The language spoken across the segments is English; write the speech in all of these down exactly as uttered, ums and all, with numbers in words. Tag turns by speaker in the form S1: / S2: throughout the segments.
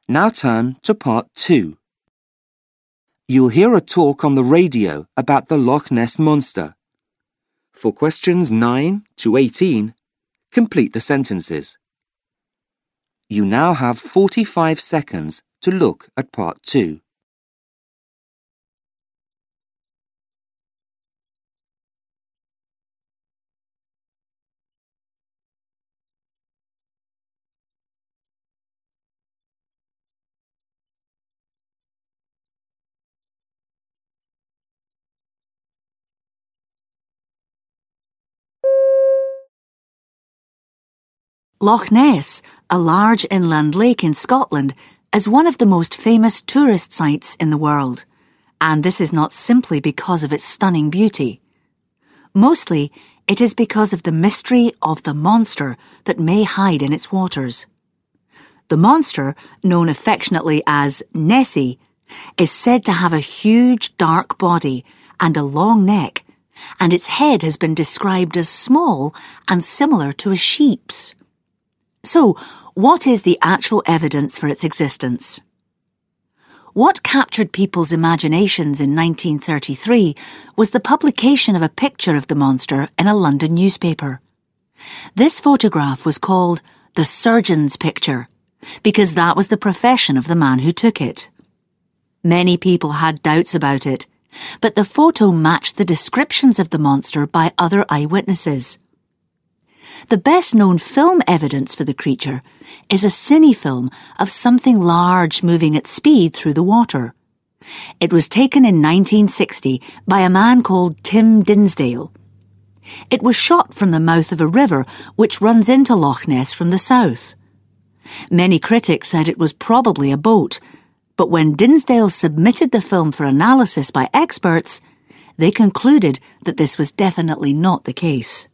S1: Now turn to part two. You'll hear a talk on the radio about the Loch Ness Monster. For questions nine to eighteen, complete the sentences. You now have forty-five seconds to look at part two.
S2: Loch Ness, a large inland lake in Scotland, is one of the most famous tourist sites in the world, and this is not simply because of its stunning beauty. Mostly, it is because of the mystery of the monster that may hide in its waters. The monster, known affectionately as Nessie, is said to have a huge dark body and a long neck, and its head has been described as small and similar to a sheep's. So, what is the actual evidence for its existence? What captured people's imaginations in nineteen thirty-three was the publication of a picture of the monster in a London newspaper. This photograph was called the surgeon's picture, because that was the profession of the man who took it. Many people had doubts about it, but the photo matched the descriptions of the monster by other eyewitnesses. The best-known film evidence for the creature is a cine film of something large moving at speed through the water. It was taken in nineteen sixty by a man called Tim Dinsdale. It was shot from the mouth of a river which runs into Loch Ness from the south. Many critics said it was probably a boat, but when Dinsdale submitted the film for analysis by experts, they concluded that this was definitely not the case.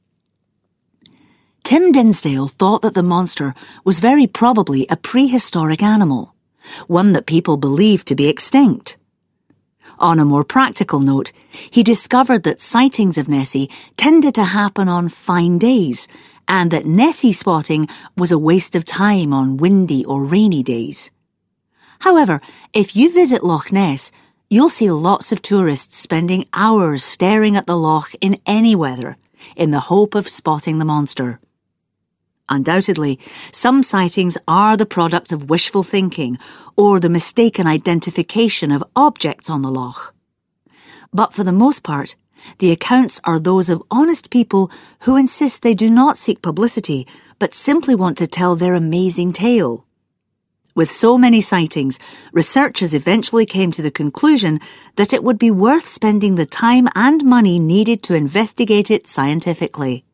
S2: Tim Dinsdale thought that the monster was very probably a prehistoric animal, one that people believed to be extinct. On a more practical note, he discovered that sightings of Nessie tended to happen on fine days, and that Nessie spotting was a waste of time on windy or rainy days. However, if you visit Loch Ness, you'll see lots of tourists spending hours staring at the loch in any weather, in the hope of spotting the monster. Undoubtedly, some sightings are the product of wishful thinking or the mistaken identification of objects on the loch. But for the most part, the accounts are those of honest people who insist they do not seek publicity, but simply want to tell their amazing tale. With so many sightings, researchers eventually came to the conclusion that it would be worth spending the time and money needed to investigate it scientifically.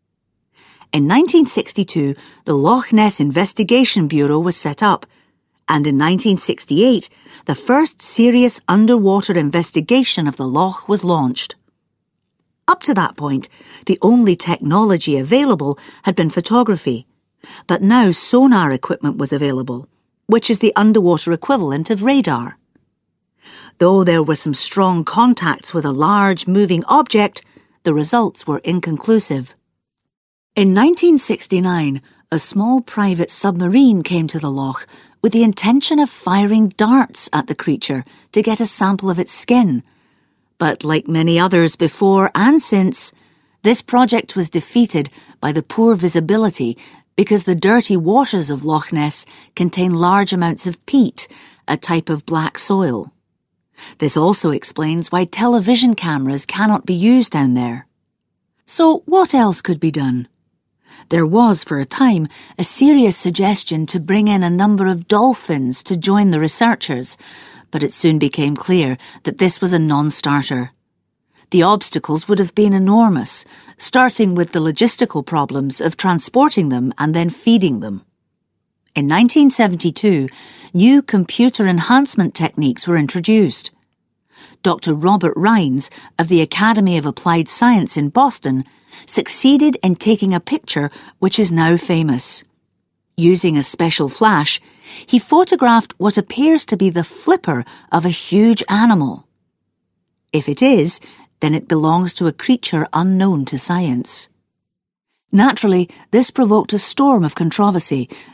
S2: In nineteen sixty-two, the Loch Ness Investigation Bureau was set up, and in nineteen sixty-eight, the first serious underwater investigation of the loch was launched. Up to that point, the only technology available had been photography, but now sonar equipment was available, which is the underwater equivalent of radar. Though there were some strong contacts with a large moving object, the results were inconclusive. In nineteen sixty-nine, a small private submarine came to the loch with the intention of firing darts at the creature to get a sample of its skin. But like many others before and since, this project was defeated by the poor visibility because the dirty waters of Loch Ness contain large amounts of peat, a type of black soil. This also explains why television cameras cannot be used down there. So what else could be done? There was, for a time, a serious suggestion to bring in a number of dolphins to join the researchers, but it soon became clear that this was a non-starter. The obstacles would have been enormous, starting with the logistical problems of transporting them and then feeding them. In nineteen seventy-two, new computer enhancement techniques were introduced. Doctor Robert Rines of the Academy of Applied Science in Boston succeeded in taking a picture which is now famous. Using a special flash, he photographed what appears to be the flipper of a huge animal. If it is, then it belongs to a creature unknown to science. Naturally, this provoked a storm of controversy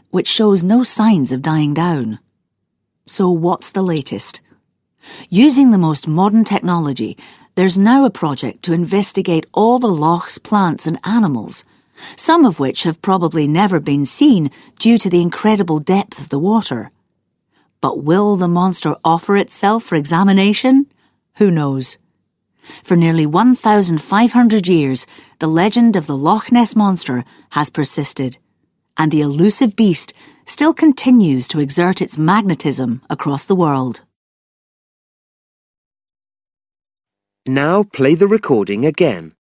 S2: which shows no signs of dying down. So what's the latest? Using the most modern technology, there's now a project to investigate all the loch's plants and animals, some of which have probably never been seen due to the incredible depth of the water. But will the monster offer itself for examination? Who knows? For nearly one thousand five hundred years, the legend of the Loch Ness Monster has persisted, and the elusive beast still continues to exert its magnetism across the world.
S1: Now play the recording again.